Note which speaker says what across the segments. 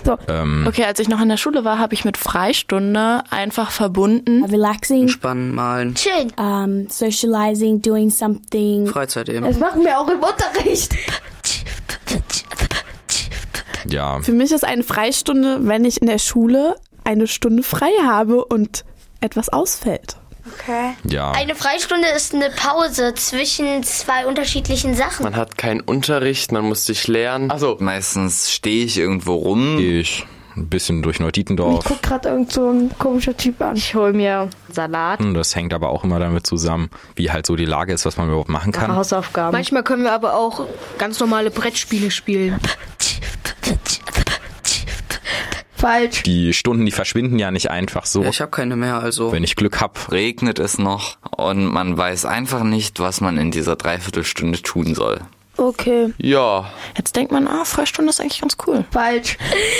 Speaker 1: So.
Speaker 2: Okay, als ich noch in der Schule war, habe ich mit Freistunde einfach verbunden.
Speaker 1: Relaxing.
Speaker 3: Entspannen, malen.
Speaker 1: Chillen. Socializing, doing something.
Speaker 3: Freizeit eben.
Speaker 1: Das machen wir auch im Unterricht.
Speaker 4: Ja.
Speaker 2: Für mich ist eine Freistunde, wenn ich in der Schule eine Stunde frei habe und etwas ausfällt.
Speaker 5: Okay.
Speaker 4: Ja.
Speaker 5: Eine Freistunde ist eine Pause zwischen zwei unterschiedlichen Sachen.
Speaker 6: Man hat keinen Unterricht, man muss sich lernen.
Speaker 7: Also meistens stehe ich irgendwo rum.
Speaker 4: Gehe ich ein bisschen durch Neudietendorf.
Speaker 1: Ich guck gerade irgend so ein komischer Typ an.
Speaker 8: Ich hole mir Salat.
Speaker 4: Das hängt aber auch immer damit zusammen, wie halt so die Lage ist, was man überhaupt machen kann.
Speaker 8: Hausaufgaben.
Speaker 9: Manchmal können wir aber auch ganz normale Brettspiele spielen.
Speaker 1: Falsch.
Speaker 4: Die Stunden, die verschwinden ja nicht einfach so.
Speaker 3: Ja, ich habe keine mehr, also.
Speaker 4: Wenn ich Glück habe.
Speaker 7: Regnet es noch und man weiß einfach nicht, was man in dieser Dreiviertelstunde tun soll.
Speaker 1: Okay.
Speaker 6: Ja.
Speaker 2: Jetzt denkt man, Freistunde ist eigentlich ganz cool.
Speaker 1: Falsch.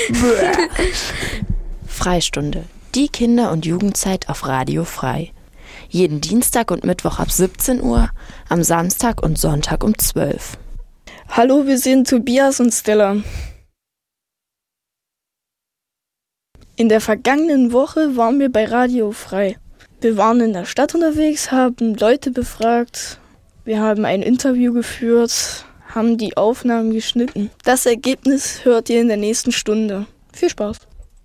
Speaker 2: Freistunde. Die Kinder- und Jugendzeit auf Radio Frei. Jeden Dienstag und Mittwoch ab 17 Uhr, am Samstag und Sonntag um 12.
Speaker 10: Hallo, wir sind Tobias und Stella. In der vergangenen Woche waren wir bei Radio Frei. Wir waren in der Stadt unterwegs, haben Leute befragt, wir haben ein Interview geführt, haben die Aufnahmen geschnitten. Das Ergebnis hört ihr in der nächsten Stunde. Viel Spaß!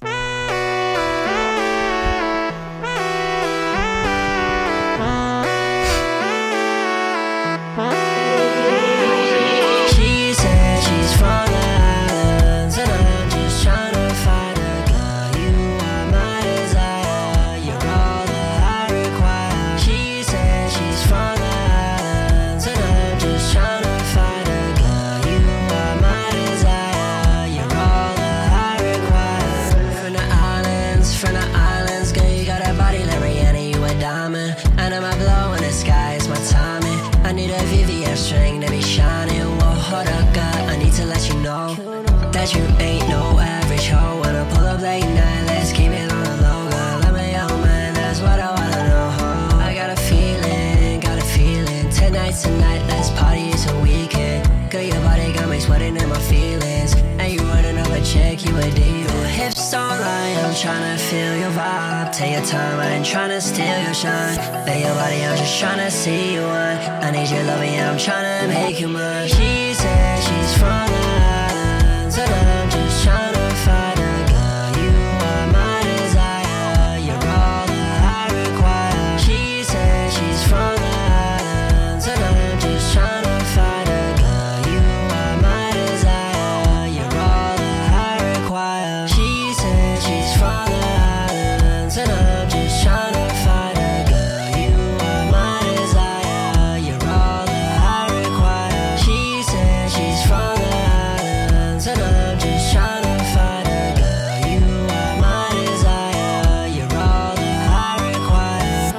Speaker 11: That you ain't no average hoe. When I pull up late night, let's keep it on the low. Girl, I'm a young man, that's what I wanna know. I got a feeling. Tonight's the night, let's party, it's a weekend. Girl, your body got me sweating in my feelings. And you running up a check, you a diva. Your hips don't lie, I'm tryna feel your vibe. Take your time, I ain't tryna steal your shine. Lay your body, I'm just tryna see you on. I need your love, yeah, I'm tryna make you mine. She said she's from the islands, and I'm just tryna find a girl. You are my desire, you're all that I require. She said she's from the islands, and I'm just tryna find a girl. You are my desire, you're all that I require. She said she's from the islands, and I'm just tryna find a girl. You are my desire, you're all that I require. She said she's from the islands, and I'm just tryna find a girl. You are my desire, you're all that I require.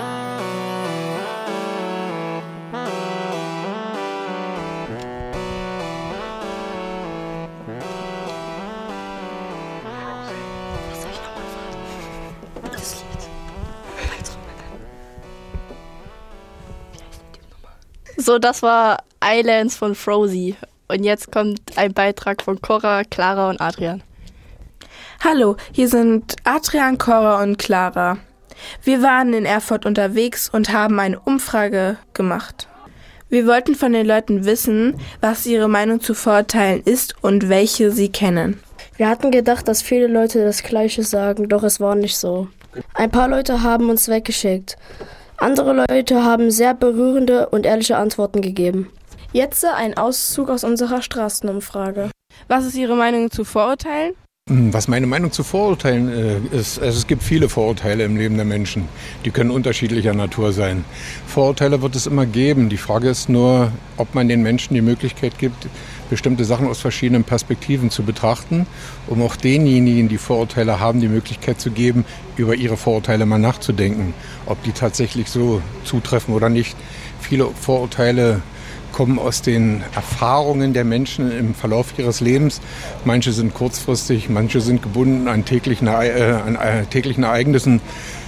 Speaker 8: So, das war Islands von Frozy. Und jetzt kommt ein Beitrag von Cora, Clara und Adrian.
Speaker 12: Hallo, hier sind Adrian, Cora und Clara. Wir waren in Erfurt unterwegs und haben eine Umfrage gemacht. Wir wollten von den Leuten wissen, was ihre Meinung zu Vorurteilen ist und welche sie kennen.
Speaker 13: Wir hatten gedacht, dass viele Leute das Gleiche sagen, doch es war nicht so. Ein paar Leute haben uns weggeschickt. Andere Leute haben sehr berührende und ehrliche Antworten gegeben.
Speaker 10: Jetzt ein Auszug aus unserer Straßenumfrage.
Speaker 12: Was ist Ihre Meinung zu Vorurteilen?
Speaker 14: Was meine Meinung zu Vorurteilen ist, es gibt viele Vorurteile im Leben der Menschen. Die können unterschiedlicher Natur sein. Vorurteile wird es immer geben. Die Frage ist nur, ob man den Menschen die Möglichkeit gibt, bestimmte Sachen aus verschiedenen Perspektiven zu betrachten, um auch denjenigen, die Vorurteile haben, die Möglichkeit zu geben, über ihre Vorurteile mal nachzudenken, ob die tatsächlich so zutreffen oder nicht. Viele Vorurteile kommen aus den Erfahrungen der Menschen im Verlauf ihres Lebens. Manche sind kurzfristig, manche sind gebunden an täglichen Ereignissen.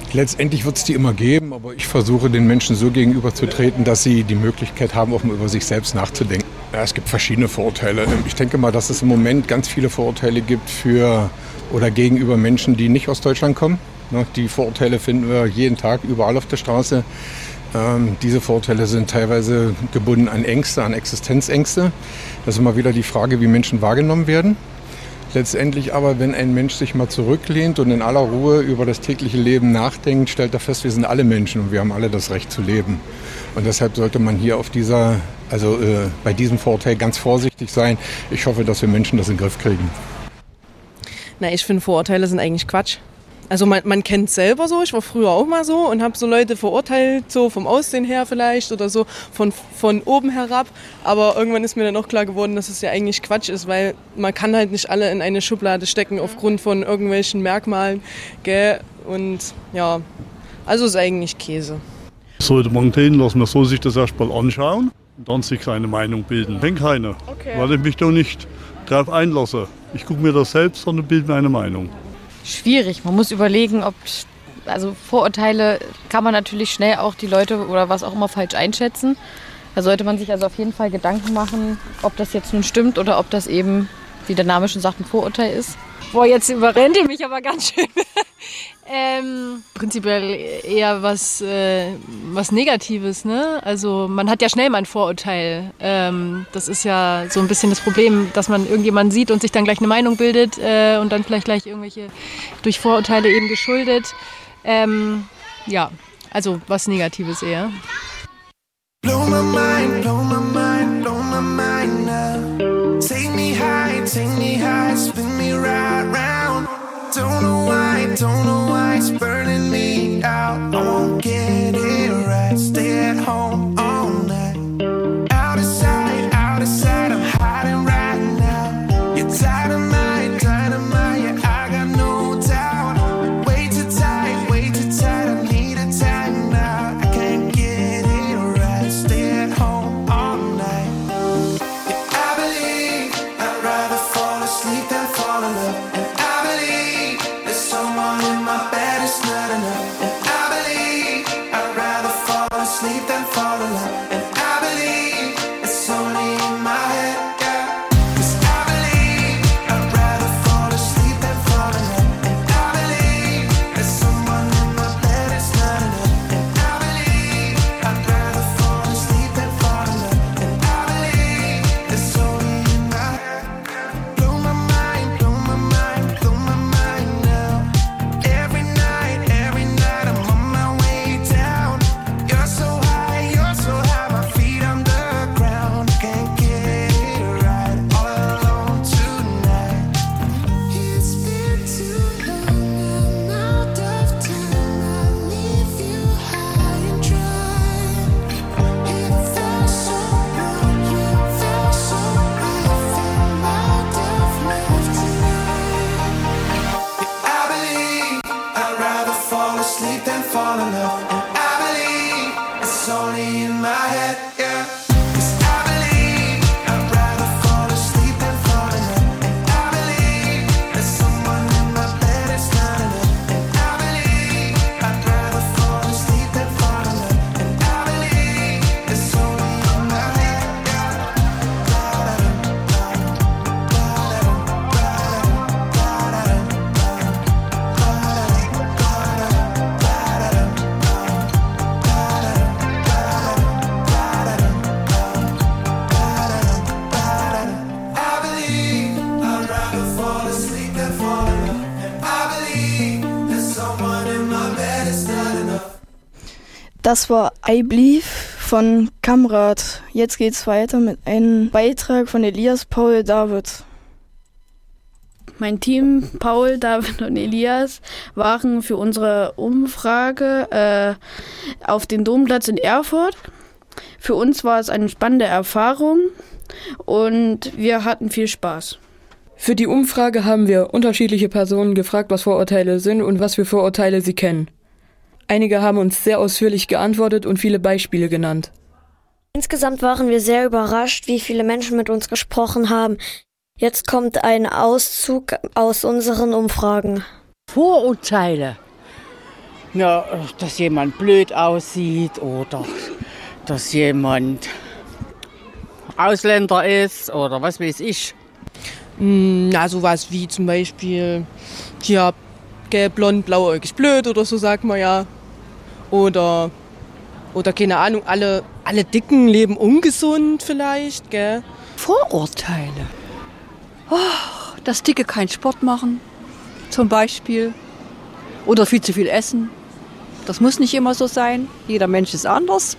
Speaker 14: Letztendlich wird es die immer geben, aber ich versuche den Menschen so gegenüberzutreten, dass sie die Möglichkeit haben, auch mal über sich selbst nachzudenken. Ja, es gibt verschiedene Vorurteile. Ich denke mal, dass es im Moment ganz viele Vorurteile gibt für oder gegenüber Menschen, die nicht aus Deutschland kommen. Die Vorurteile finden wir jeden Tag überall auf der Straße. Diese Vorurteile sind teilweise gebunden an Ängste, an Existenzängste. Das ist immer wieder die Frage, wie Menschen wahrgenommen werden. Letztendlich aber, wenn ein Mensch sich mal zurücklehnt und in aller Ruhe über das tägliche Leben nachdenkt, stellt er fest, wir sind alle Menschen und wir haben alle das Recht zu leben. Und deshalb sollte man hier auf bei diesem Vorurteil ganz vorsichtig sein. Ich hoffe, dass wir Menschen das in den Griff kriegen.
Speaker 15: Na, ich finde, Vorurteile sind eigentlich Quatsch. Also man kennt es selber so, ich war früher auch mal so und habe so Leute verurteilt, so vom Aussehen her vielleicht oder so von oben herab. Aber irgendwann ist mir dann auch klar geworden, dass es ja eigentlich Quatsch ist, weil man kann halt nicht alle in eine Schublade stecken aufgrund von irgendwelchen Merkmalen, gell? Und ja, also ist eigentlich Käse.
Speaker 16: Sollte man den lassen, man soll sich das erstmal anschauen und dann sich seine Meinung bilden. Ich denke keine, weil ich mich doch nicht darauf einlasse. Ich gucke mir das selbst an und bilde mir eine Meinung.
Speaker 17: Schwierig. Man muss überlegen, also Vorurteile kann man natürlich schnell auch die Leute oder was auch immer falsch einschätzen. Da sollte man sich also auf jeden Fall Gedanken machen, ob das jetzt nun stimmt oder ob das eben, wie der Name schon sagt, ein Vorurteil ist.
Speaker 18: Boah, jetzt überrennt ihr mich aber ganz schön. Prinzipiell eher was Negatives, ne? Also man hat ja schnell mal ein Vorurteil. Das ist ja so ein bisschen das Problem, dass man irgendjemanden sieht und sich dann gleich eine Meinung bildet und dann vielleicht gleich irgendwelche durch Vorurteile eben geschuldet. Ja, also was Negatives eher.
Speaker 11: Blow my mind, blow my mind, blow my mind now. Take me high, spin me right round. Don't know why it's burning me out. I won't get it right, stay at home all night. Out of sight, I'm hiding right now. You're dynamite, yeah, I got no doubt. Way too tight, I need a time now. I can't get it right, stay at home all night. Yeah, I believe I'd rather fall asleep than fall in love. Someone in my bed is not enough. And I believe I'd rather fall asleep than fall in love. And I believe it's only in my head, yeah. 'Cause I believe I'd rather fall asleep than fall in love. And I believe that someone in my bed is not enough. And I believe I'd rather fall asleep than fall in love. And I believe it's only in my head. Blow my mind, blow my mind, blow my mind now. Every night, I'm on my way down. You're so high, my feet on the ground. Can't get it right, all alone tonight. It's been too long, I'm out of time. I leave you high and dry. It felt so wrong, you felt so right. I'm out of love tonight. I believe I'd rather fall asleep than fall in love. And I believe it's only in my head, yeah. 'Cause I believe I'd rather fall asleep than fall in love. And I believe that someone in my bed is not enough. And I believe I'd rather fall asleep than fall in love. And I believe it's only in my head, yeah. I believe I'd rather fall asleep than fall in love. And I believe that someone in my bed is not enough.
Speaker 10: Das war I Believe von Kamrat. Jetzt geht's weiter mit einem Beitrag von Elias, Paul, David.
Speaker 19: Mein Team, Paul, David und Elias, waren für unsere Umfrage auf dem Domplatz in Erfurt. Für uns war es eine spannende Erfahrung und wir hatten viel Spaß.
Speaker 20: Für die Umfrage haben wir unterschiedliche Personen gefragt, was Vorurteile sind und was für Vorurteile sie kennen. Einige haben uns sehr ausführlich geantwortet und viele Beispiele genannt.
Speaker 5: Insgesamt waren wir sehr überrascht, wie viele Menschen mit uns gesprochen haben. Jetzt kommt ein Auszug aus unseren Umfragen.
Speaker 21: Vorurteile. Ja, dass jemand blöd aussieht oder dass jemand Ausländer ist oder was weiß ich.
Speaker 15: Na, sowas wie zum Beispiel, ja, gelb, blond, blauäugig, blöd oder so, sagt man ja. Oder keine Ahnung, alle Dicken leben ungesund vielleicht, gell?
Speaker 22: Vorurteile. Oh, dass Dicke keinen Sport machen, zum Beispiel. Oder viel zu viel essen. Das muss nicht immer so sein. Jeder Mensch ist anders.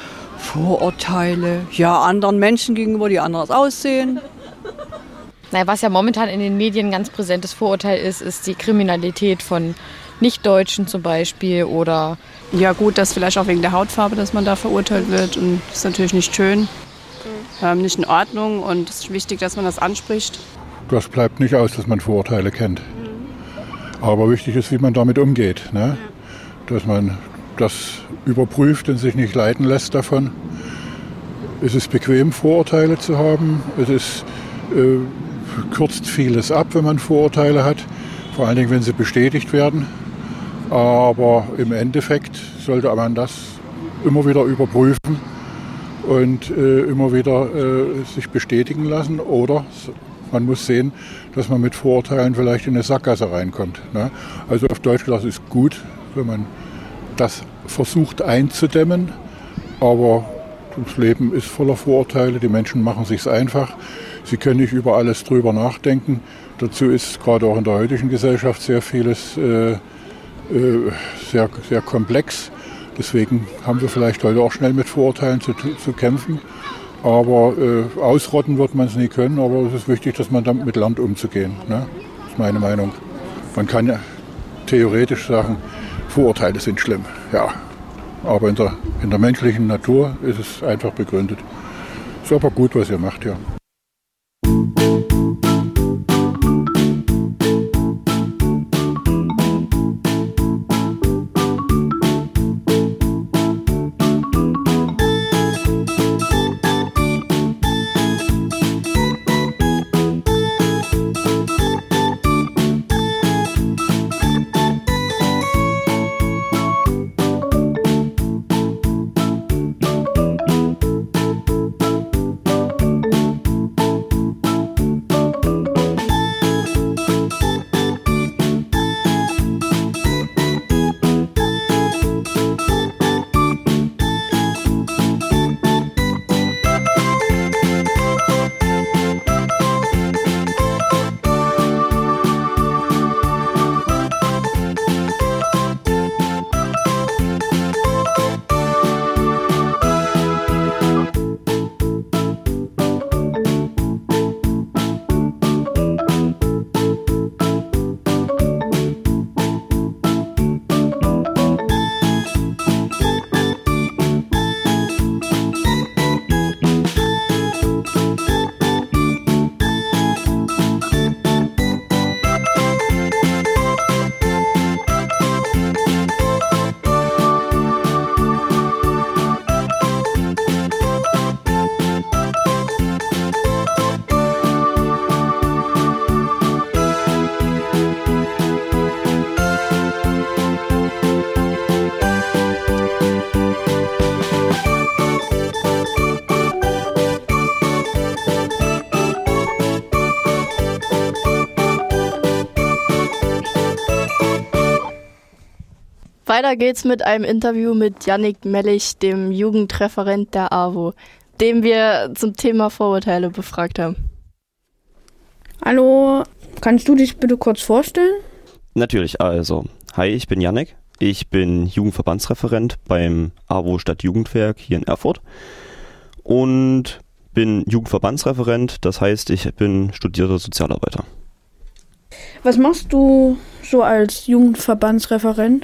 Speaker 22: Vorurteile. Ja, anderen Menschen gegenüber, die anders aussehen.
Speaker 17: Naja, was ja momentan in den Medien ein ganz präsentes Vorurteil ist die Kriminalität von Nicht-Deutschen zum Beispiel oder...
Speaker 23: Ja gut, das vielleicht auch wegen der Hautfarbe, dass man da verurteilt wird und das ist natürlich nicht schön, nicht in Ordnung und es ist wichtig, dass man das anspricht.
Speaker 14: Das bleibt nicht aus, dass man Vorurteile kennt. Aber wichtig ist, wie man damit umgeht, ne? Dass man das überprüft und sich nicht leiten lässt davon. Es ist bequem, Vorurteile zu haben. Es kürzt vieles ab, wenn man Vorurteile hat, vor allen Dingen, wenn sie bestätigt werden. Aber im Endeffekt sollte man das immer wieder überprüfen und immer wieder sich bestätigen lassen. Oder man muss sehen, dass man mit Vorurteilen vielleicht in eine Sackgasse reinkommt, ne? Also auf Deutsch gesagt, ist gut, wenn man das versucht einzudämmen. Aber das Leben ist voller Vorurteile, die Menschen machen sich's einfach. Sie können nicht über alles drüber nachdenken. Dazu ist gerade auch in der heutigen Gesellschaft sehr vieles sehr, sehr komplex. Deswegen haben wir vielleicht heute auch schnell mit Vorurteilen zu kämpfen. Aber ausrotten wird man es nie können. Aber es ist wichtig, dass man damit lernt, umzugehen, ne? Das ist meine Meinung. Man kann ja theoretisch sagen, Vorurteile sind schlimm. Ja. Aber in der menschlichen Natur ist es einfach begründet. Ist aber gut, was ihr macht, ja.
Speaker 8: Weiter geht's mit einem Interview mit Yannick Mellich, dem Jugendreferent der AWO, den wir zum Thema Vorurteile befragt haben.
Speaker 19: Hallo, kannst du dich bitte kurz vorstellen?
Speaker 24: Natürlich, also, hi, ich bin Yannick. Ich bin Jugendverbandsreferent beim AWO Stadtjugendwerk hier in Erfurt und bin Jugendverbandsreferent, das heißt, ich bin studierter Sozialarbeiter.
Speaker 19: Was machst du so als Jugendverbandsreferent?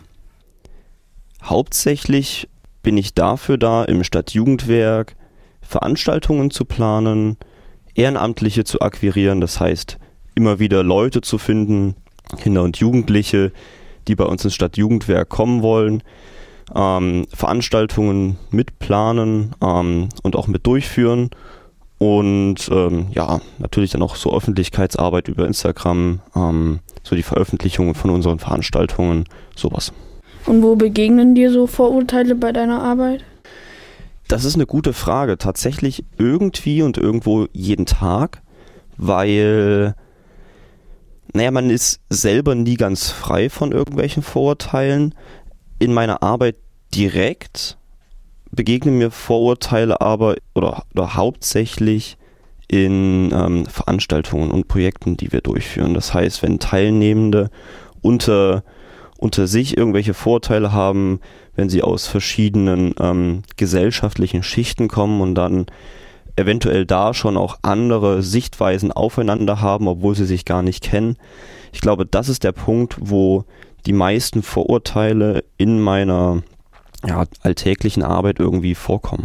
Speaker 24: Hauptsächlich bin ich dafür da, im Stadtjugendwerk Veranstaltungen zu planen, Ehrenamtliche zu akquirieren, das heißt, immer wieder Leute zu finden, Kinder und Jugendliche, die bei uns ins Stadtjugendwerk kommen wollen, Veranstaltungen mitplanen und auch mit durchführen und ja, natürlich dann auch so Öffentlichkeitsarbeit über Instagram, so die Veröffentlichungen von unseren Veranstaltungen, sowas.
Speaker 10: Und wo begegnen dir so Vorurteile bei deiner Arbeit?
Speaker 24: Das ist eine gute Frage. Tatsächlich irgendwie und irgendwo jeden Tag, weil, man ist selber nie ganz frei von irgendwelchen Vorurteilen. In meiner Arbeit direkt begegnen mir Vorurteile aber oder hauptsächlich in Veranstaltungen und Projekten, die wir durchführen. Das heißt, wenn Teilnehmende unter sich irgendwelche Vorurteile haben, wenn sie aus verschiedenen gesellschaftlichen Schichten kommen und dann eventuell da schon auch andere Sichtweisen aufeinander haben, obwohl sie sich gar nicht kennen. Ich glaube, das ist der Punkt, wo die meisten Vorurteile in meiner alltäglichen Arbeit irgendwie vorkommen.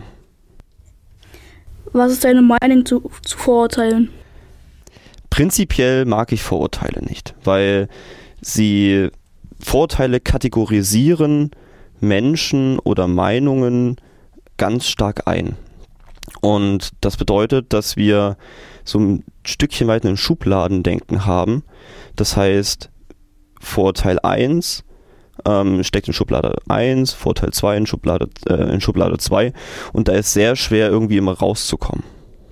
Speaker 10: Was ist deine Meinung zu Vorurteilen?
Speaker 24: Prinzipiell mag ich Vorurteile nicht, weil sie Vorurteile kategorisieren Menschen oder Meinungen ganz stark ein. Und das bedeutet, dass wir so ein Stückchen weit ein Schubladendenken haben. Das heißt, Vorurteil 1 steckt in Schublade 1, Vorurteil 2 in Schublade 2 und da ist sehr schwer irgendwie immer rauszukommen.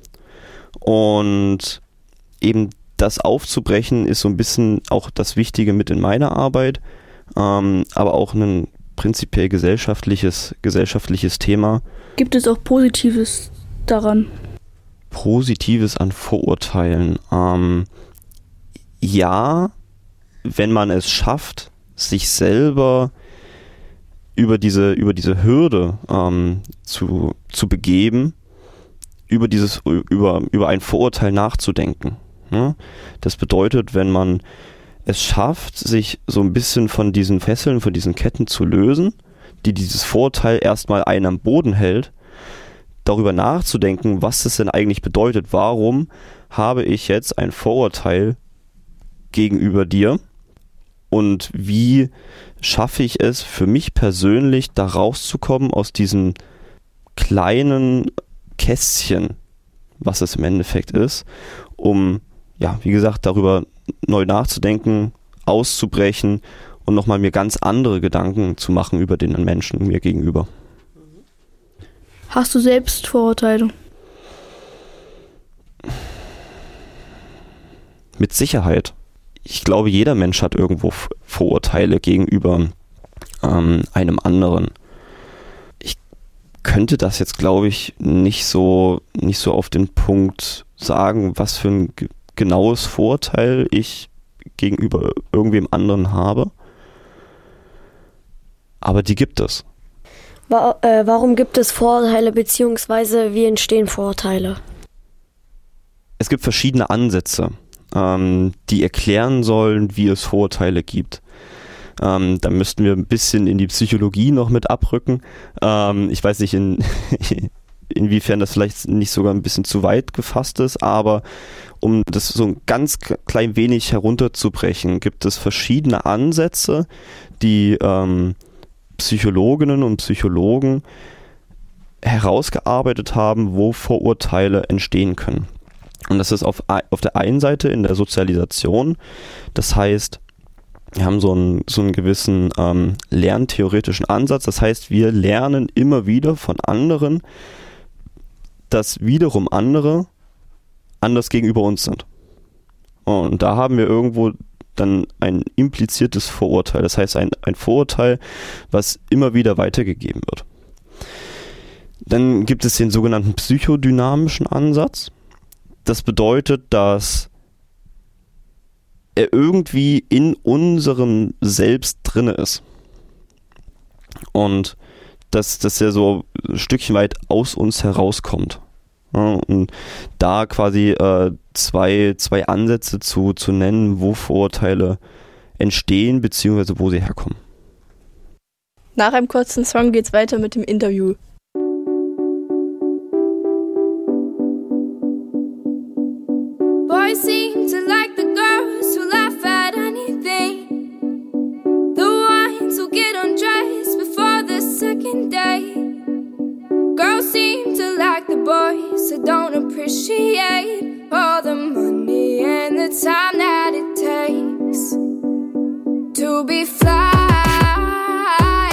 Speaker 24: Und eben das aufzubrechen ist so ein bisschen auch das Wichtige mit in meiner Arbeit, aber auch ein prinzipiell gesellschaftliches Thema. Gibt es auch Positives daran? Positives an Vorurteilen? Ja, wenn man es schafft, sich selber über diese Hürde zu begeben, über ein Vorurteil nachzudenken. Ne? Das bedeutet, wenn man es schafft, sich so ein bisschen von diesen Fesseln, von diesen Ketten zu lösen, die dieses Vorurteil erstmal einen am Boden hält, darüber nachzudenken, was das denn eigentlich bedeutet. Warum habe ich jetzt ein Vorurteil gegenüber dir? Und wie schaffe ich es für mich persönlich, da rauszukommen aus diesem kleinen Kästchen, was es im Endeffekt ist, um, wie gesagt, darüber neu nachzudenken, auszubrechen und nochmal mir ganz andere Gedanken zu machen über den Menschen mir gegenüber.
Speaker 10: Hast du selbst Vorurteile?
Speaker 24: Mit Sicherheit. Ich glaube, jeder Mensch hat irgendwo Vorurteile gegenüber einem anderen. Ich könnte das jetzt, glaube ich, nicht so auf den Punkt sagen, was für ein genaues Vorurteil ich gegenüber irgendwem anderen habe. Aber die gibt es.
Speaker 5: Warum gibt es Vorurteile, beziehungsweise wie entstehen Vorurteile?
Speaker 24: Es gibt verschiedene Ansätze, die erklären sollen, wie es Vorurteile gibt. Da müssten wir ein bisschen in die Psychologie noch mit abrücken. Ich weiß nicht, inwiefern das vielleicht nicht sogar ein bisschen zu weit gefasst ist, aber um das so ein ganz klein wenig herunterzubrechen, gibt es verschiedene Ansätze, die Psychologinnen und Psychologen herausgearbeitet haben, wo Vorurteile entstehen können. Und das ist auf der einen Seite in der Sozialisation. Das heißt, wir haben so einen gewissen lerntheoretischen Ansatz. Das heißt, wir lernen immer wieder von anderen, dass wiederum andere anders gegenüber uns sind. Und da haben wir irgendwo dann ein impliziertes Vorurteil. Das heißt, ein Vorurteil, was immer wieder weitergegeben wird. Dann gibt es den sogenannten psychodynamischen Ansatz. Das bedeutet, dass er irgendwie in unserem Selbst drinne ist. Und dass er so ein Stückchen weit aus uns herauskommt. Ja, und da quasi zwei Ansätze zu nennen, wo Vorurteile entstehen, beziehungsweise wo sie herkommen.
Speaker 10: Nach einem kurzen Song geht's weiter mit dem Interview.
Speaker 3: Boys seem to like the girls who laugh at anything. The ones who get undressed before the second date. Girls seem to like the boys who don't appreciate all the money and the time that it takes to be fly.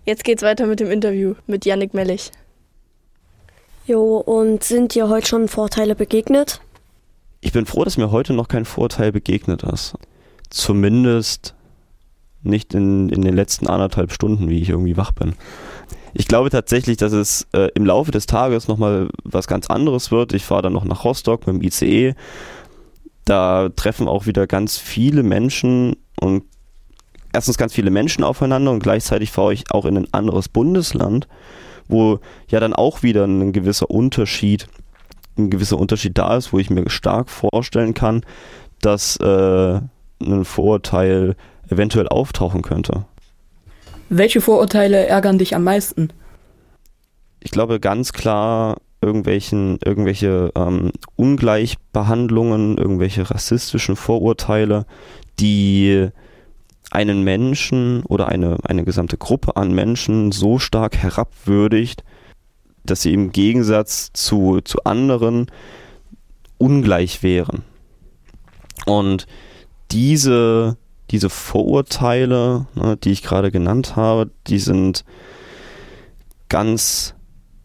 Speaker 8: Jetzt geht's weiter mit dem Interview mit Jannik Mellich.
Speaker 5: Jo, und sind dir heute schon Vorurteile begegnet?
Speaker 24: Ich bin froh, dass mir heute noch kein Vorurteil begegnet ist. Zumindest nicht in den letzten 1,5 Stunden, wie ich irgendwie wach bin. Ich glaube tatsächlich, dass es im Laufe des Tages nochmal was ganz anderes wird. Ich fahre dann noch nach Rostock mit dem ICE. Da treffen auch wieder ganz viele Menschen und erstens ganz viele Menschen aufeinander und gleichzeitig fahre ich auch in ein anderes Bundesland, wo ja dann auch wieder ein gewisser Unterschied da ist, wo ich mir stark vorstellen kann, dass ein Vorurteil eventuell auftauchen könnte.
Speaker 20: Welche Vorurteile ärgern dich am meisten?
Speaker 24: Ich glaube ganz klar irgendwelche Ungleichbehandlungen, irgendwelche rassistischen Vorurteile, die einen Menschen oder eine gesamte Gruppe an Menschen so stark herabwürdigt, dass sie im Gegensatz zu anderen ungleich wären. Und diese Vorurteile, ne, die ich gerade genannt habe, die sind ganz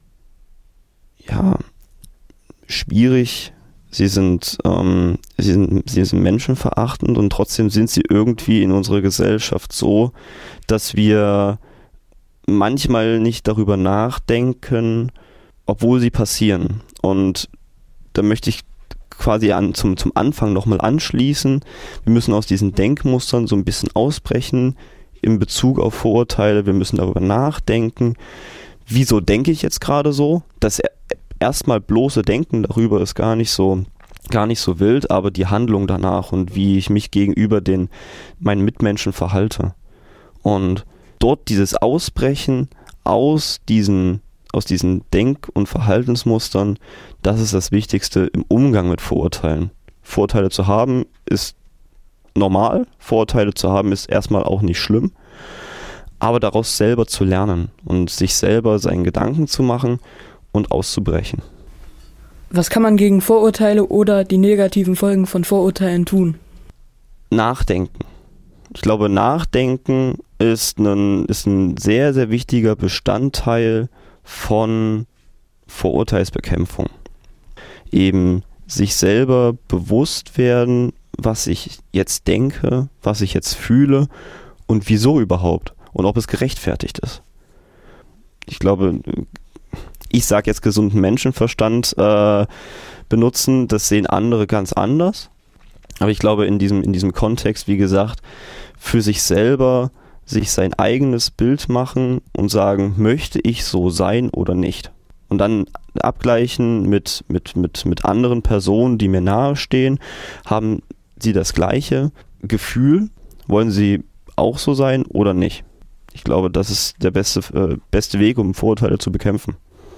Speaker 24: schwierig. Sie sind menschenverachtend und trotzdem sind sie irgendwie in unserer Gesellschaft so, dass wir manchmal nicht darüber nachdenken, obwohl sie passieren. Und da möchte ich quasi zum Anfang nochmal anschließen. Wir müssen aus diesen Denkmustern so ein bisschen ausbrechen in Bezug auf Vorurteile. Wir müssen darüber nachdenken, wieso denke ich jetzt gerade so? Das erstmal bloße Denken darüber ist gar nicht so wild, aber die Handlung danach und wie ich mich gegenüber meinen Mitmenschen verhalte. Und dort dieses Ausbrechen aus diesen Denk- und Verhaltensmustern, das ist das Wichtigste im Umgang mit Vorurteilen. Vorurteile zu haben ist normal, Vorurteile zu haben ist erstmal auch nicht schlimm, aber daraus selber zu lernen und sich selber seinen Gedanken zu machen und auszubrechen.
Speaker 20: Was kann man gegen Vorurteile oder die negativen Folgen von Vorurteilen tun?
Speaker 24: Nachdenken. Ich glaube, Nachdenken ist ein sehr, sehr wichtiger Bestandteil von Vorurteilsbekämpfung. Eben sich selber bewusst werden, was ich jetzt denke, was ich jetzt fühle und wieso überhaupt und ob es gerechtfertigt ist. Ich glaube, ich sage jetzt gesunden Menschenverstand benutzen, das sehen andere ganz anders. Aber ich glaube, in diesem Kontext, wie gesagt, für sich selber sich sein eigenes Bild machen und sagen, möchte ich so sein oder nicht? Und dann abgleichen mit anderen Personen, die mir nahestehen. Haben sie das gleiche Gefühl? Wollen sie auch so sein oder nicht? Ich glaube, das ist der beste Weg, um Vorurteile zu bekämpfen.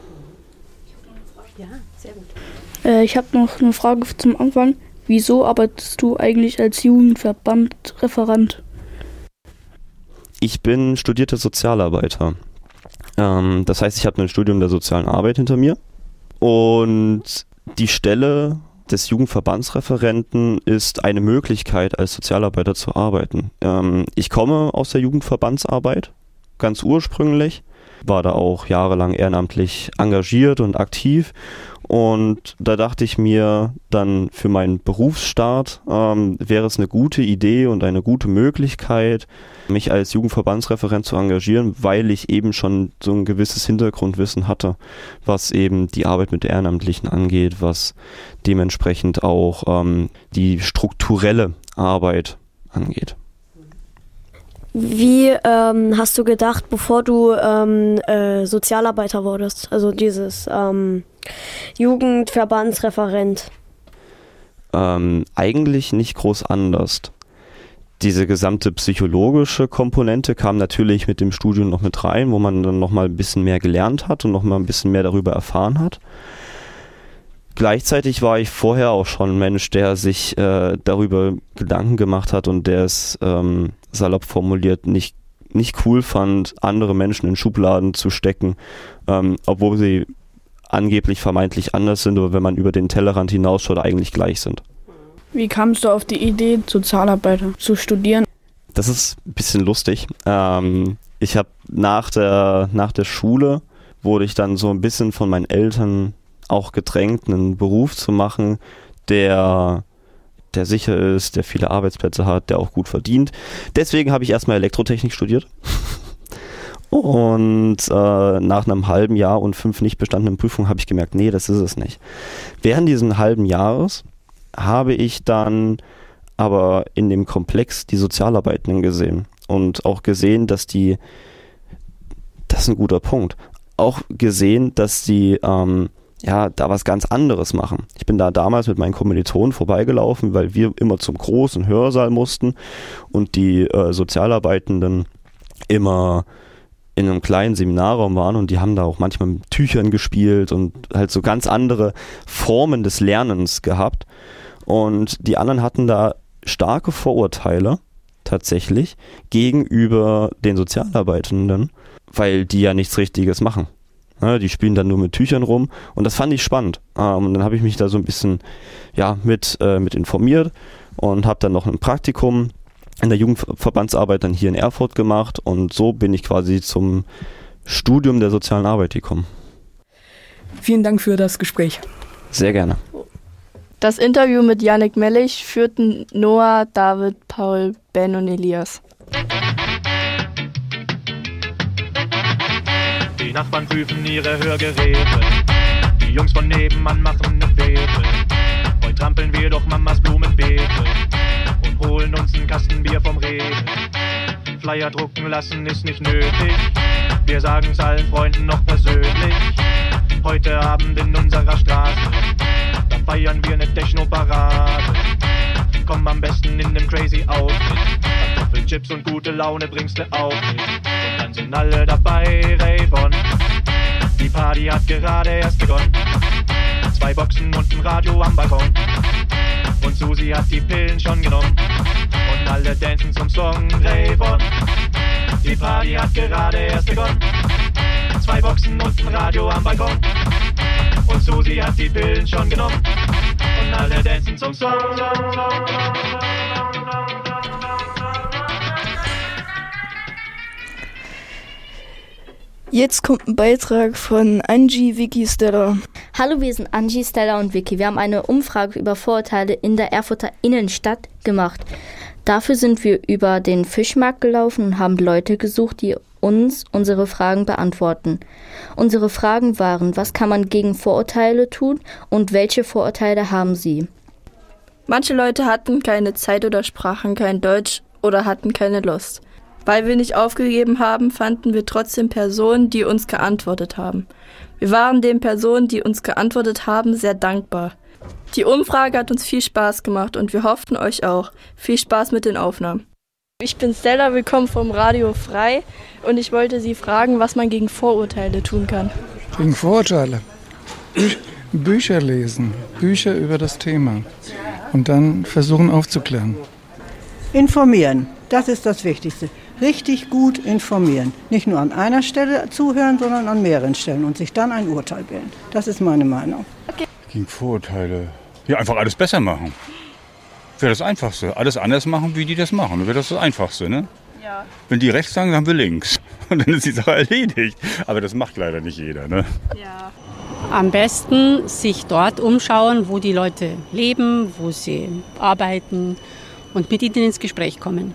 Speaker 19: Ja, sehr gut. Ich habe noch eine Frage zum Anfang. Wieso arbeitest du eigentlich als Jugendverbandreferent?
Speaker 24: Ich bin studierter Sozialarbeiter. Das heißt, ich habe ein Studium der sozialen Arbeit hinter mir. Und die Stelle des Jugendverbandsreferenten ist eine Möglichkeit, als Sozialarbeiter zu arbeiten. Ich komme aus der Jugendverbandsarbeit, ganz ursprünglich, war da auch jahrelang ehrenamtlich engagiert und aktiv. Und da dachte ich mir dann für meinen Berufsstart wäre es eine gute Idee und eine gute Möglichkeit, mich als Jugendverbandsreferent zu engagieren, weil ich eben schon so ein gewisses Hintergrundwissen hatte, was eben die Arbeit mit Ehrenamtlichen angeht, was dementsprechend auch die strukturelle Arbeit angeht.
Speaker 5: Wie hast du gedacht, bevor du Sozialarbeiter wurdest, also dieses Jugendverbandsreferent?
Speaker 24: Eigentlich nicht groß anders. Diese gesamte psychologische Komponente kam natürlich mit dem Studium noch mit rein, wo man dann nochmal ein bisschen mehr gelernt hat und nochmal ein bisschen mehr darüber erfahren hat. Gleichzeitig war ich vorher auch schon ein Mensch, der sich darüber Gedanken gemacht hat und der es salopp formuliert nicht cool fand, andere Menschen in Schubladen zu stecken, obwohl sie angeblich vermeintlich anders sind, aber wenn man über den Tellerrand hinausschaut, eigentlich gleich sind.
Speaker 19: Wie kamst du auf die Idee, Sozialarbeiter zu studieren?
Speaker 24: Das ist ein bisschen lustig. Ich habe nach der Schule wurde ich dann so ein bisschen von meinen Eltern auch gedrängt, einen Beruf zu machen, der sicher ist, der viele Arbeitsplätze hat, der auch gut verdient. Deswegen habe ich erstmal Elektrotechnik studiert. Und nach einem halben Jahr und 5 nicht bestandenen Prüfungen habe ich gemerkt, nee, das ist es nicht. Während diesen halben Jahres habe ich dann aber in dem Komplex die Sozialarbeitenden gesehen und auch gesehen, das ist ein guter Punkt, auch gesehen, dass die da was ganz anderes machen. Ich bin da damals mit meinen Kommilitonen vorbeigelaufen, weil wir immer zum großen Hörsaal mussten und die Sozialarbeitenden immer in einem kleinen Seminarraum waren und die haben da auch manchmal mit Tüchern gespielt und halt so ganz andere Formen des Lernens gehabt. Und die anderen hatten da starke Vorurteile tatsächlich gegenüber den Sozialarbeitenden, weil die ja nichts Richtiges machen. Ja, die spielen dann nur mit Tüchern rum und das fand ich spannend. Und dann habe ich mich da so ein bisschen mit informiert und habe dann noch ein Praktikum in der Jugendverbandsarbeit dann hier in Erfurt gemacht und so bin ich quasi zum Studium der sozialen Arbeit gekommen.
Speaker 20: Vielen Dank für das Gespräch.
Speaker 24: Sehr gerne.
Speaker 8: Das Interview mit Yannick Mellich führten Noah, David, Paul, Ben und Elias.
Speaker 4: Die Nachbarn prüfen ihre Hörgeräte. Die Jungs von nebenan machen ne Fete. Heute trampeln wir durch Mamas Blumenbeete und holen uns einen Kasten Bier vom Rewe. Flyer drucken lassen ist nicht nötig. Wir sagen's allen Freunden noch persönlich. Heute Abend in unserer Straße, da feiern wir ne Techno-Parade. Komm am besten in nem crazy Outfit. Kartoffelchips und gute Laune bringst du auch mit. Und dann sind alle dabei, Rayvon. Die Party hat gerade erst begonnen. 2 Boxen und ein Radio am Balkon. Und Susi hat die Pillen schon genommen. Und alle dancen zum Song Rayvon. Die Party hat gerade erst begonnen. 2 Boxen und ein Radio am Balkon. Und Susi hat die Pillen schon genommen. Und alle dancen zum Song.
Speaker 10: Jetzt kommt ein Beitrag von Angie, Vicky, Stella.
Speaker 6: Hallo, wir sind Angie, Stella und Vicky. Wir haben eine Umfrage über Vorurteile in der Erfurter Innenstadt gemacht. Dafür sind wir über den Fischmarkt gelaufen und haben Leute gesucht, die uns unsere Fragen beantworten. Unsere Fragen waren, was kann man gegen Vorurteile tun und welche Vorurteile haben sie?
Speaker 8: Manche Leute hatten keine Zeit oder sprachen kein Deutsch oder hatten keine Lust. Weil wir nicht aufgegeben haben, fanden wir trotzdem Personen, die uns geantwortet haben. Wir waren den Personen, die uns geantwortet haben, sehr dankbar. Die Umfrage hat uns viel Spaß gemacht und wir hofften euch auch. Viel Spaß mit den Aufnahmen. Ich bin Stella, willkommen vom Radio Frei und ich wollte Sie fragen, was man gegen Vorurteile tun kann.
Speaker 7: Gegen Vorurteile? Bücher lesen, Bücher über das Thema und dann versuchen aufzuklären.
Speaker 9: Informieren, das ist das Wichtigste. Richtig gut informieren. Nicht nur an einer Stelle zuhören, sondern an mehreren Stellen und sich dann ein Urteil bilden. Das ist meine Meinung.
Speaker 25: Okay. Gegen Vorurteile. Ja, einfach alles besser machen. Wäre das Einfachste. Alles anders machen, wie die das machen. Wäre das Einfachste, ne? Ja. Wenn die rechts sagen, dann haben wir links. Und dann ist die Sache erledigt. Aber das macht leider nicht jeder, ne?
Speaker 26: Ja. Am besten sich dort umschauen, wo die Leute leben, wo sie arbeiten und mit ihnen ins Gespräch kommen.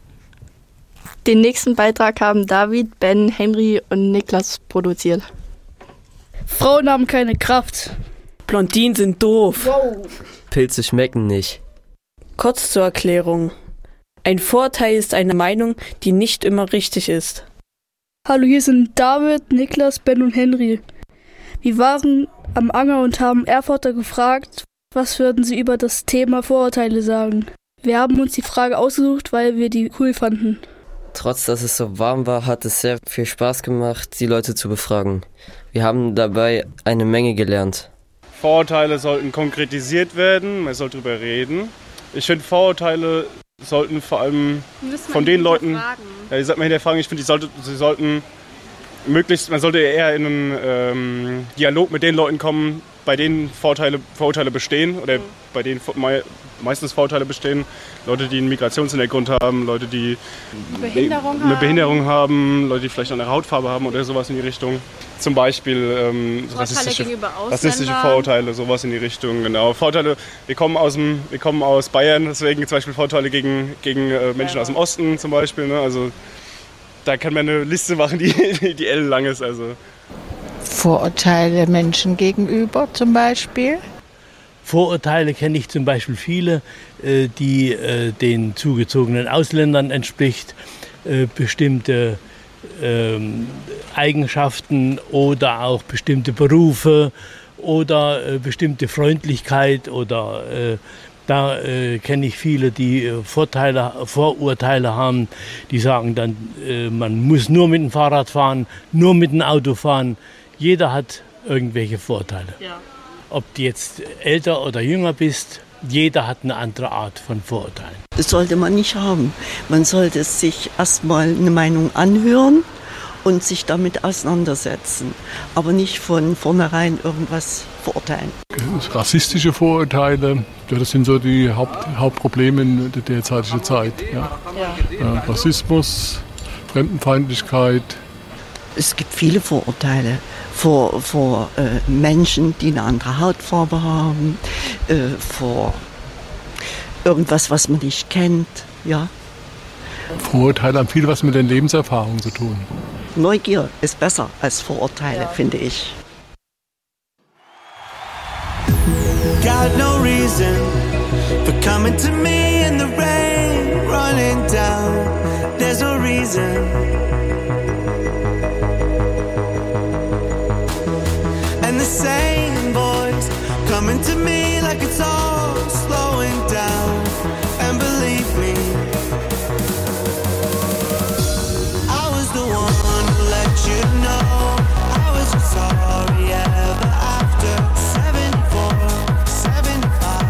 Speaker 8: Den nächsten Beitrag haben David, Ben, Henry und Niklas produziert.
Speaker 13: Frauen haben keine Kraft.
Speaker 27: Blondinen sind doof.
Speaker 13: Wow.
Speaker 27: Pilze schmecken nicht.
Speaker 13: Kurz zur Erklärung. Ein Vorurteil ist eine Meinung, die nicht immer richtig ist.
Speaker 28: Hallo, hier sind David, Niklas, Ben und Henry. Wir waren am Anger und haben Erfurter gefragt, was würden sie über das Thema Vorurteile sagen. Wir haben uns die Frage ausgesucht, weil wir die cool fanden.
Speaker 27: Trotz dass es so warm war, hat es sehr viel Spaß gemacht, die Leute zu befragen. Wir haben dabei eine Menge gelernt.
Speaker 29: Vorurteile sollten konkretisiert werden, man sollte darüber reden. Ich finde, Vorurteile sollten vor allem von den Leuten, ja, die sollten man hinterfragen, ich finde, sie sollten möglichst, man sollte eher in einen Dialog mit den Leuten kommen, bei denen Vorurteile bestehen oder bei denen meistens Vorurteile bestehen. Leute, die einen Migrationshintergrund haben, Leute, die eine Behinderung haben, Leute, die vielleicht eine andere Hautfarbe haben oder sowas in die Richtung. Zum Beispiel rassistische Vorurteile, sowas in die Richtung. Genau. Vorurteile, wir kommen aus Bayern, deswegen zum Beispiel Vorurteile gegen Menschen aus dem Osten zum Beispiel. Ne? Also da kann man eine Liste machen, die ellenlang ist. Also.
Speaker 1: Vorurteile Menschen gegenüber zum Beispiel?
Speaker 2: Vorurteile kenne ich zum Beispiel viele, die den zugezogenen Ausländern entspricht, bestimmte Eigenschaften oder auch bestimmte Berufe oder bestimmte Freundlichkeit oder da kenne ich viele, die Vorurteile haben, die sagen dann, man muss nur mit dem Fahrrad fahren, nur mit dem Auto fahren. Jeder hat irgendwelche Vorteile. Ja. Ob du jetzt älter oder jünger bist, jeder hat eine andere Art von Vorurteilen.
Speaker 11: Das sollte man nicht haben. Man sollte sich erstmal eine Meinung anhören und sich damit auseinandersetzen, aber nicht von vornherein irgendwas verurteilen.
Speaker 12: Rassistische Vorurteile, das sind so die Hauptprobleme in der derzeitigen Zeit. Ja. Ja. Rassismus, Fremdenfeindlichkeit.
Speaker 11: Es gibt viele Vorurteile vor Menschen, die eine andere Hautfarbe haben, vor irgendwas, was man nicht kennt. Ja.
Speaker 12: Vorurteile haben viel was mit den Lebenserfahrungen zu tun.
Speaker 11: Neugier ist besser als Vorurteile, finde ich.
Speaker 15: Got no reason for coming to me in the rain, running down. There's no reason. And the same voice coming to me like it's all slowing down. And believe me, I was the one who let you know I was sorry ever after 74, 75.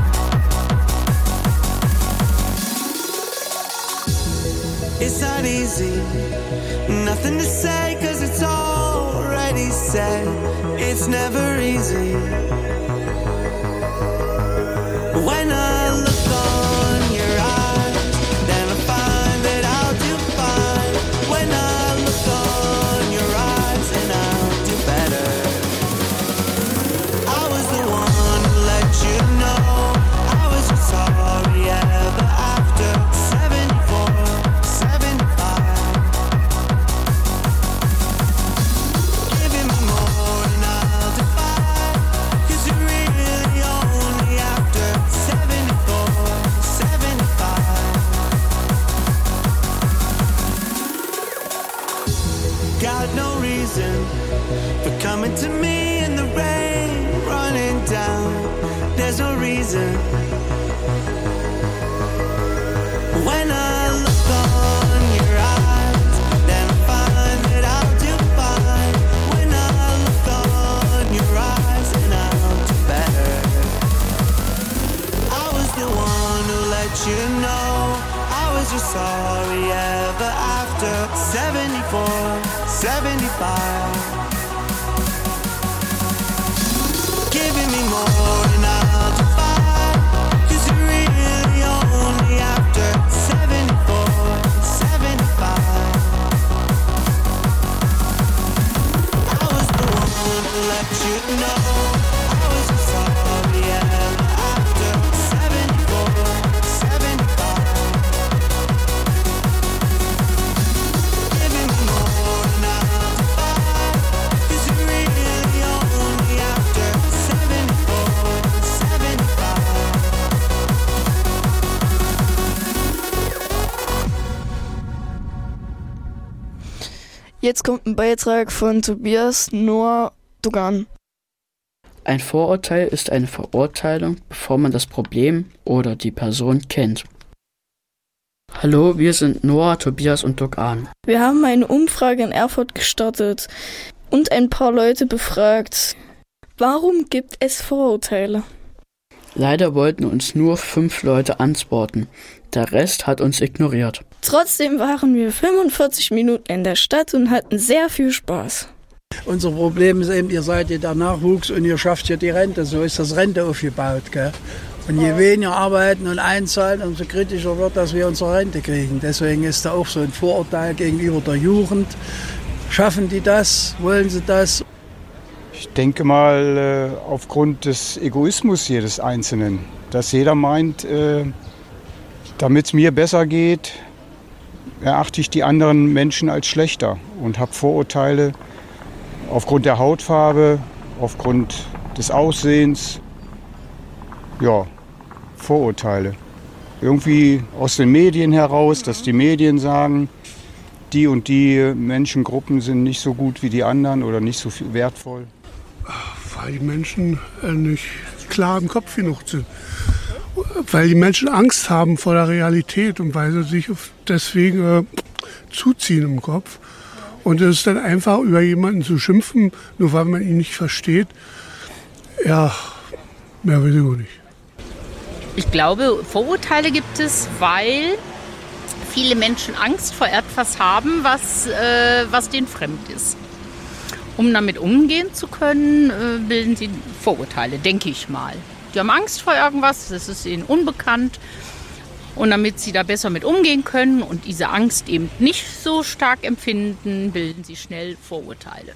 Speaker 15: It's not easy, nothing to say 'cause it's already said. It's never easy. When I look on your eyes, then I find that I'll do fine. When I look on your eyes, then I'll do better. I was the one who let you know I was sorry ever after 74, 75. Giving me more and I'll divide, 'cause you're really only after 74, 75. Got no reason for coming to me in the rain, running down. There's no reason. When I look on your eyes, then I find that I'll do fine. When I look on your eyes, then I'll do better. I was the one who let you know I was just sorry ever after 74, 75. Giving me more and I'll divide, 'cause you're really only after 74, 75. I was the one who let you know I was just sorry ever after 74, 75. Giving me more and I'll divide, 'cause you're really only after 74, 75.
Speaker 10: Jetzt kommt ein Beitrag von Tobias Noah Dugan.
Speaker 16: Ein Vorurteil ist eine Verurteilung, bevor man das Problem oder die Person kennt. Hallo, wir sind Noah, Tobias und Dugan.
Speaker 28: Wir haben eine Umfrage in Erfurt gestartet und ein paar Leute befragt. Warum gibt es Vorurteile?
Speaker 16: Leider wollten uns nur 5 Leute antworten. Der Rest hat uns ignoriert.
Speaker 28: Trotzdem waren wir 45 Minuten in der Stadt und hatten sehr viel Spaß.
Speaker 18: Unser Problem ist eben, ihr seid ja der Nachwuchs und ihr schafft ja die Rente. So ist das Rente aufgebaut. Gell?
Speaker 3: Und je weniger arbeiten und einzahlen, umso kritischer wird, dass wir unsere Rente kriegen. Deswegen ist da auch so ein Vorurteil gegenüber der Jugend. Schaffen die das? Wollen sie das?
Speaker 5: Ich denke mal aufgrund des Egoismus jedes Einzelnen, dass jeder meint, damit es mir besser geht, erachte ich die anderen Menschen als schlechter und habe Vorurteile aufgrund der Hautfarbe, aufgrund des Aussehens. Ja, Vorurteile. Irgendwie aus den Medien heraus, dass die Medien sagen, die und die Menschengruppen sind nicht so gut wie die anderen oder nicht so viel wertvoll.
Speaker 14: Weil die Menschen nicht klar im Kopf genug sind. Weil die Menschen Angst haben vor der Realität und weil sie sich deswegen zuziehen im Kopf. Und es ist dann einfach, über jemanden zu schimpfen, nur weil man ihn nicht versteht. Ja, mehr will ich auch nicht.
Speaker 17: Ich glaube, Vorurteile gibt es, weil viele Menschen Angst vor etwas haben, was denen fremd ist. Um damit umgehen zu können, bilden sie Vorurteile, denke ich mal. Die haben Angst vor irgendwas, das ist ihnen unbekannt. Und damit sie da besser mit umgehen können und diese Angst eben nicht so stark empfinden, bilden sie schnell Vorurteile.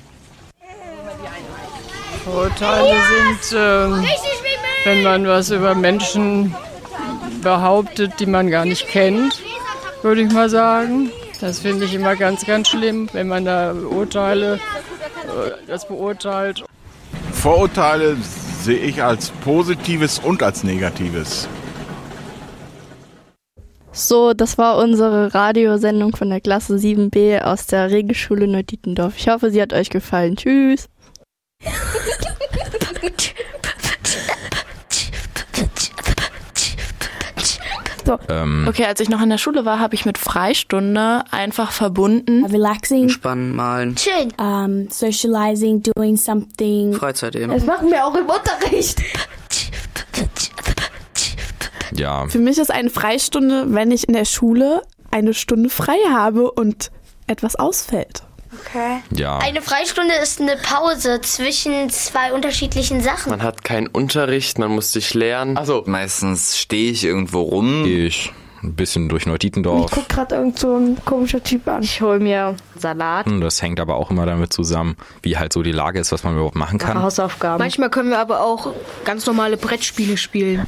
Speaker 18: Vorurteile sind, wenn man was über Menschen behauptet, die man gar nicht kennt, würde ich mal sagen. Das finde ich immer ganz, ganz schlimm, wenn man da das beurteilt.
Speaker 19: Vorurteile sehe ich als Positives und als Negatives.
Speaker 8: So, das war unsere Radiosendung von der Klasse 7b aus der Regelschule Neudietendorf. Ich hoffe, sie hat euch gefallen. Tschüss.
Speaker 21: So. Okay, als ich noch in der Schule war, habe ich mit Freistunde einfach verbunden.
Speaker 22: Relaxing.
Speaker 21: Entspannen, malen.
Speaker 22: Chillen. Socializing, doing something.
Speaker 21: Freizeit eben.
Speaker 22: Das machen wir auch im Unterricht.
Speaker 23: Ja.
Speaker 10: Für mich ist eine Freistunde, wenn ich in der Schule eine Stunde frei habe und etwas ausfällt.
Speaker 22: Okay.
Speaker 23: Ja.
Speaker 22: Eine Freistunde ist eine Pause zwischen zwei unterschiedlichen Sachen.
Speaker 30: Man hat keinen Unterricht, man muss sich lernen. Also meistens stehe ich irgendwo rum.
Speaker 23: Gehe ich ein bisschen durch Neudietendorf.
Speaker 22: Ich guck gerade irgend so ein komischer Typ an.
Speaker 6: Ich hole mir Salat.
Speaker 23: Das hängt aber auch immer damit zusammen, wie halt so die Lage ist, was man überhaupt machen kann.
Speaker 6: Hausaufgaben.
Speaker 22: Manchmal können wir aber auch ganz normale Brettspiele spielen.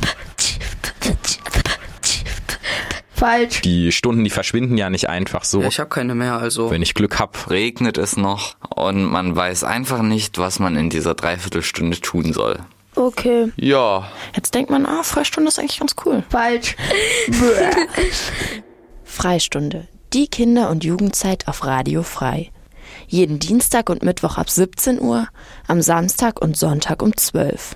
Speaker 22: Falsch.
Speaker 23: Die Stunden, die verschwinden ja nicht einfach so.
Speaker 30: Ja, ich habe keine mehr, also.
Speaker 23: Wenn ich Glück habe.
Speaker 30: Regnet es noch und man weiß einfach nicht, was man in dieser Dreiviertelstunde tun soll.
Speaker 22: Okay.
Speaker 30: Ja.
Speaker 21: Jetzt denkt man, Freistunde ist eigentlich ganz cool.
Speaker 22: Falsch.
Speaker 31: Freistunde. Die Kinder- und Jugendzeit auf Radio Frei. Jeden Dienstag und Mittwoch ab 17 Uhr, am Samstag und Sonntag um 12.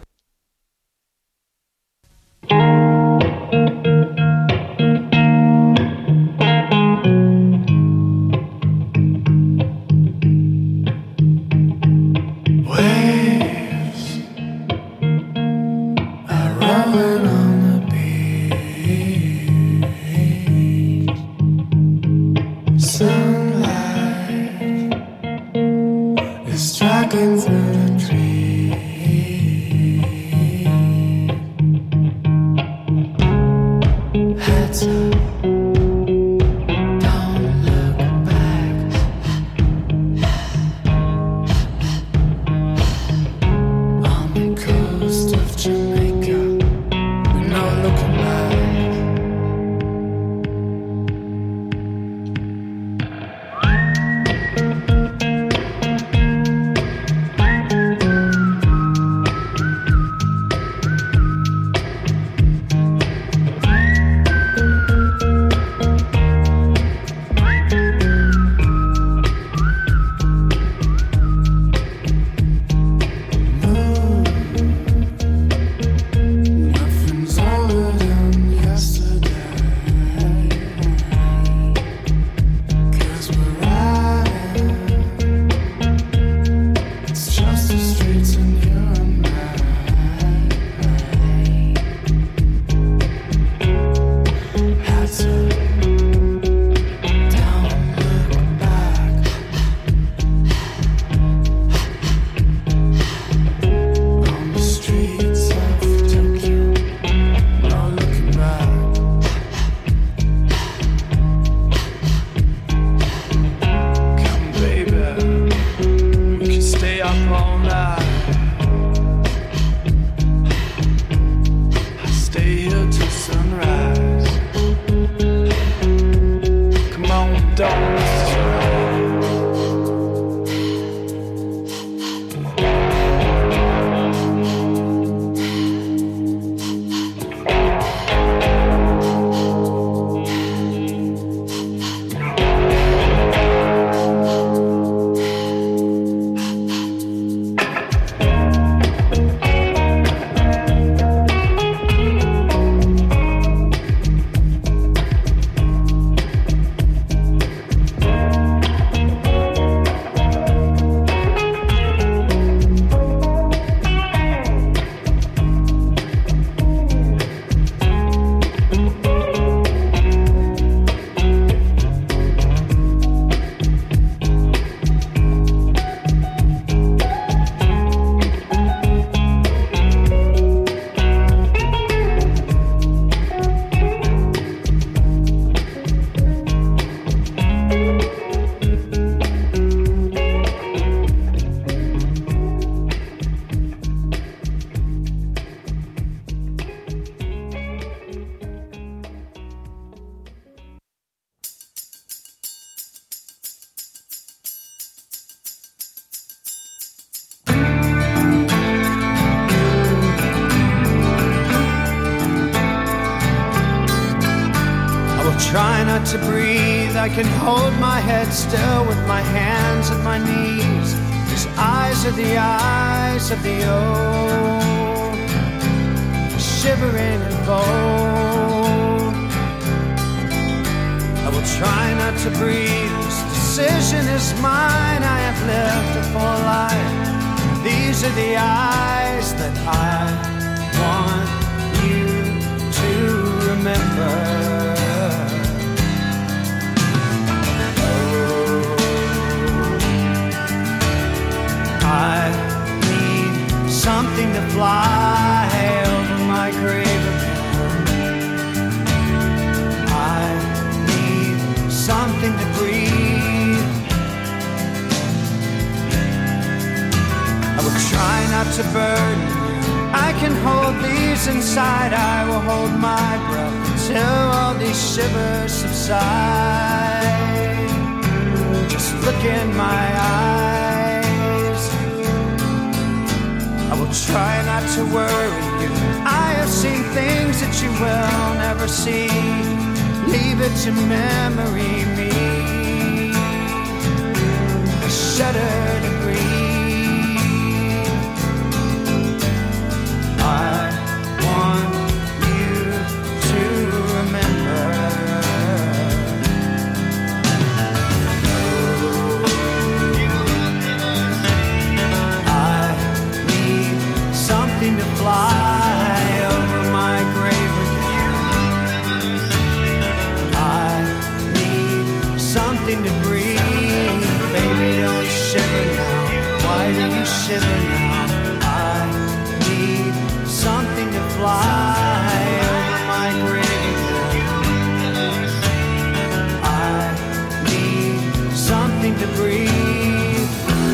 Speaker 15: Striking through the trees. Heads up, don't look back. On the coast of Jamaica, with no looking back.
Speaker 1: try not to breathe. I can hold my head still with my hands at my knees. His eyes are the eyes of the old, shivering and bold. I will try not to breathe. This decision is mine. I have lived a full life. These are the eyes that I want you to remember. I need something to fly over my grave again. I need something to breathe. I will try not to burn you. I can hold these inside. I will hold my breath until all these shivers subside. Just look in my eyes. I will try not to worry you. I have seen things that you will never see. Leave it to memory me. I shudder to breathe. I want you to remember. Something to fly over my grave again. I need something to breathe. Baby, don't shiver now. Why do you shiver now? I need something to fly over my grave again. I need something to breathe.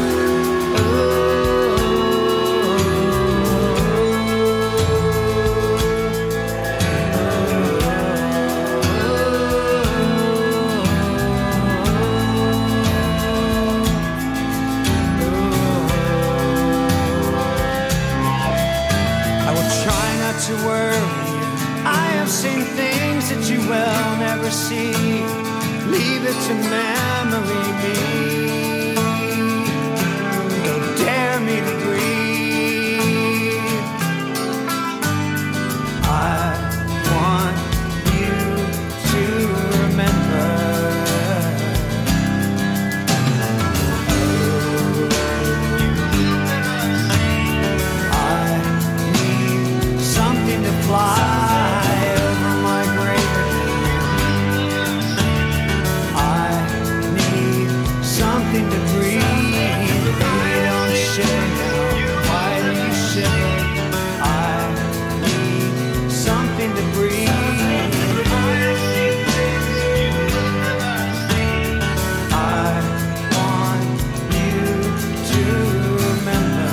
Speaker 1: To worry you. I have seen things that you will never see. Leave it to memory me. Don't dare me to breathe. I want you to remember. Fly over my grave again. I need something to breathe. Baby, don't shiver now. Why do you shiver? I need something to breathe. I want you to remember.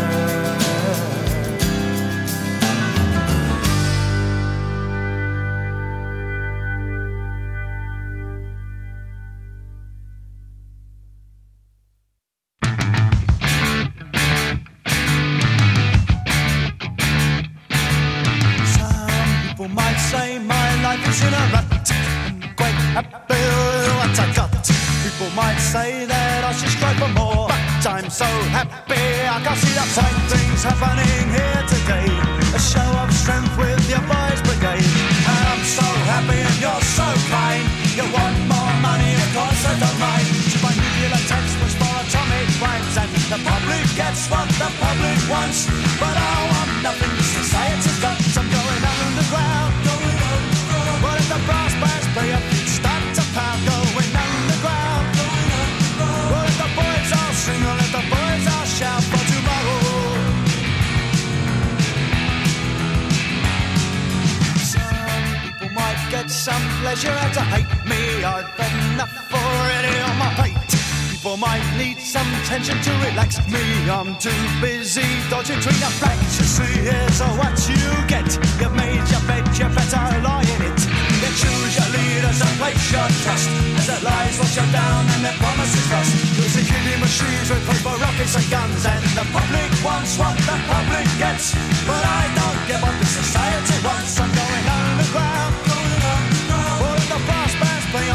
Speaker 1: In a rut, I'm quite happy with what I got. People might say that I should strive for more, but I'm so happy I can see the fine things happening here today. A show of strength with your boys' brigade, and I'm so happy and you're so kind. You want more money, of course I don't mind. To my nuclear text was for atomic rhymes, and the public gets what the public wants, but I want nothing society's got. I'm going underground. What if the brass bands play up, start to pound, going underground? What if the boys all sing, or let the boys all shout for tomorrow? Some people might get some pleasure out to hate me. I've enough already on my plate. People might need some tension to relax me. I'm too busy dodging between the facts. You see, here's what you get. You've made your bed, you better lie in it. You choose your leaders and place your trust, as their lies wash you down and their promises rust. Using killing machines with paper, rockets and guns, and the public wants what the public gets. But I don't give up the society wants. I'm going underground. All of the brass bands play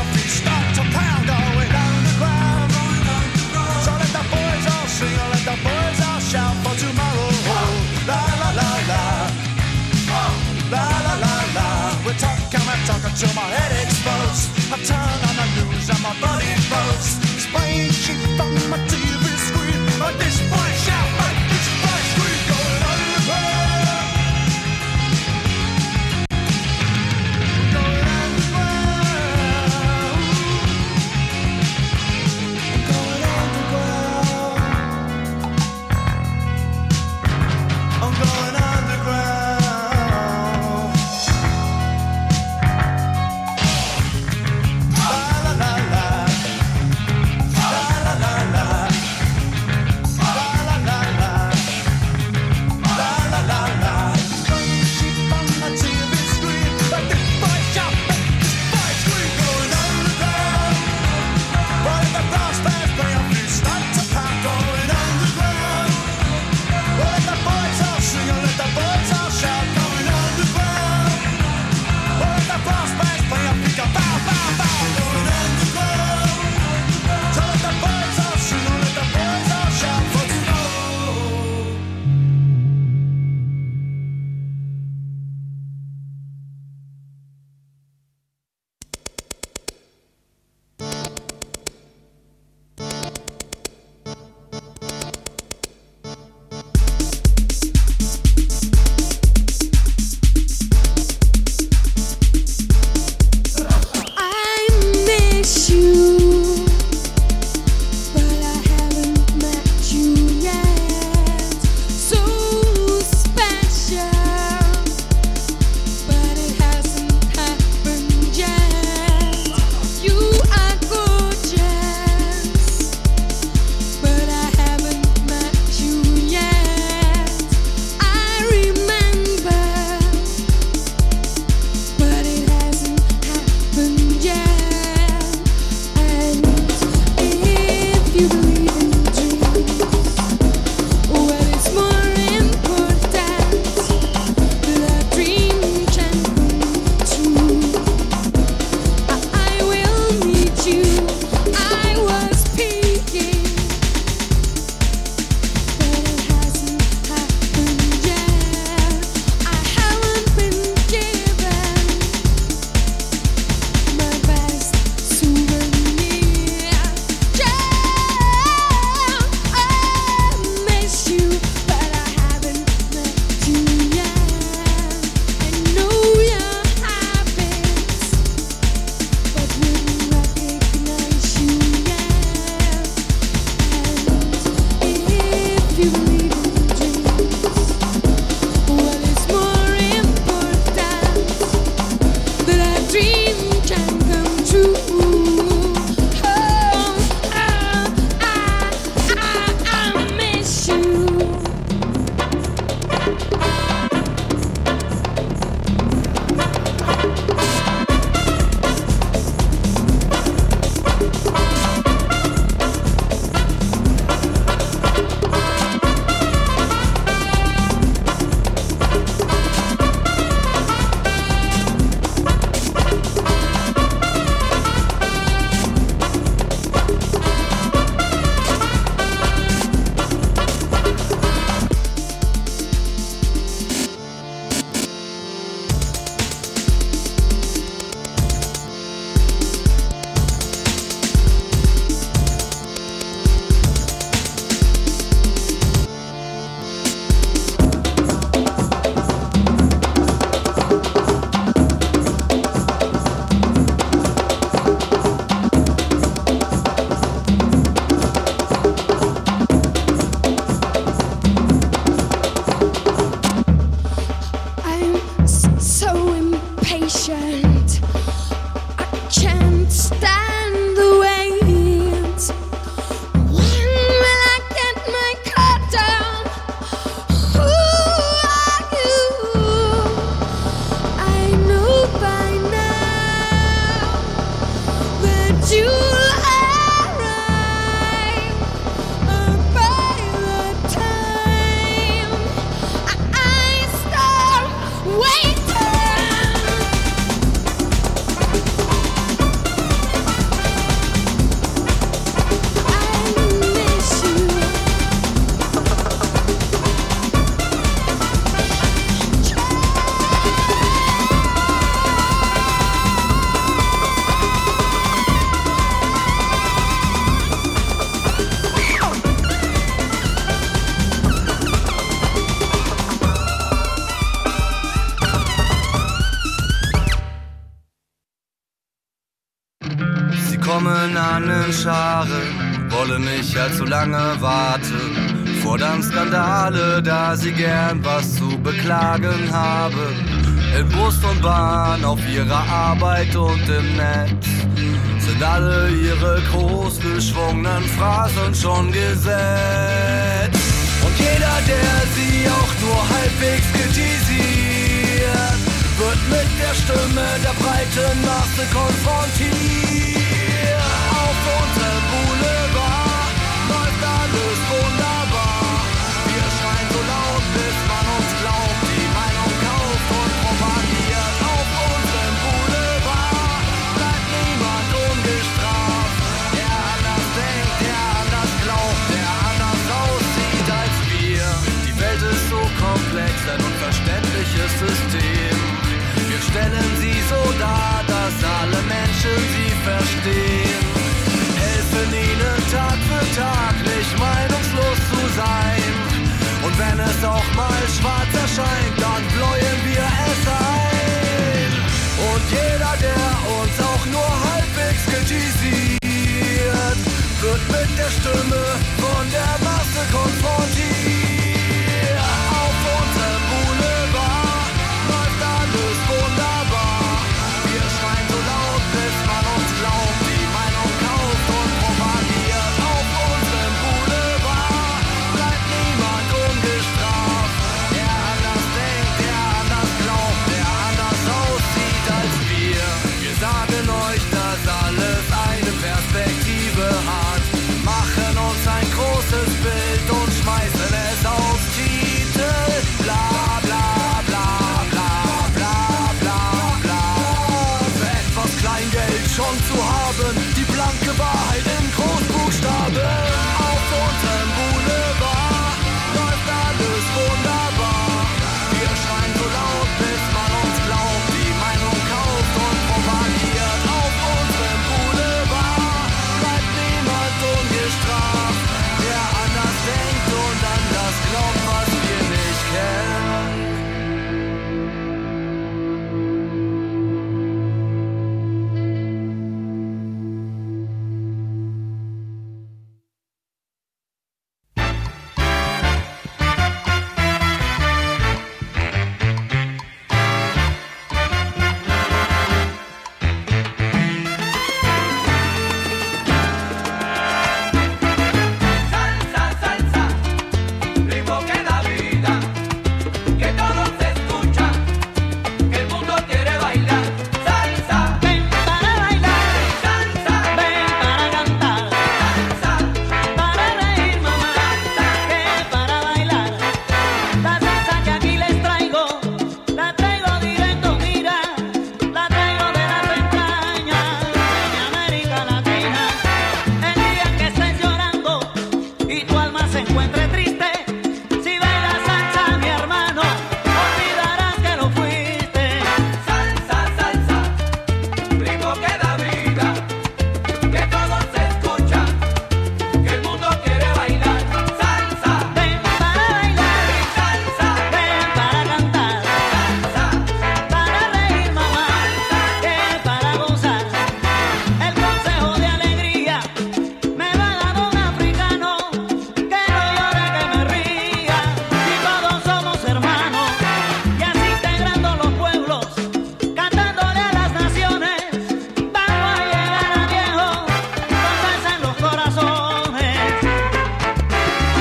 Speaker 2: Scharen wollen nicht allzu lange warten. Fordern Skandale, da sie gern was zu beklagen haben. In Bus und Bahn, auf ihrer Arbeit und im Netz sind alle ihre großgeschwungenen Phrasen schon gesetzt. Und jeder, der sie auch nur halbwegs kritisiert, wird mit der Stimme der breiten Masse konfrontiert. Auf unserem Boulevard läuft alles wunderbar. Wir schreien so laut, bis man uns glaubt, die Meinung kauft und propagiert. Auf unserem Boulevard bleibt niemand ungestraft. Der anders denkt, der anders glaubt, der anders aussieht als wir. Die Welt ist so komplex, ein unverständliches System. Wir stellen sie so dar, dass alle Menschen sie verstehen. Helfen ihnen Tag für Tag, nicht meinungslos zu sein. Und wenn es auch mal schwarz erscheint, dann bläuen wir es ein. Und jeder, der uns auch nur halbwegs kritisiert, wird mit der Stimme